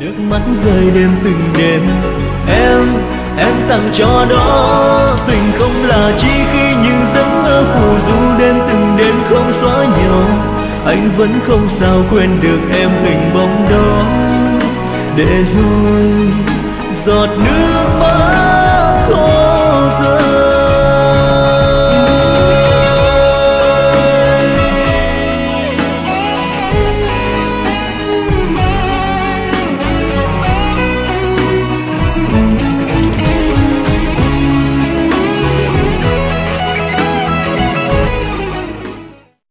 nước mắt rơi đêm từng đêm. Em tặng cho đó tình không là chi khi những giấc mơ phù du đêm từng đêm không xóa nhau. Anh vẫn không sao quên được em hình bóng đó, để rồi giọt nước mắt thôi.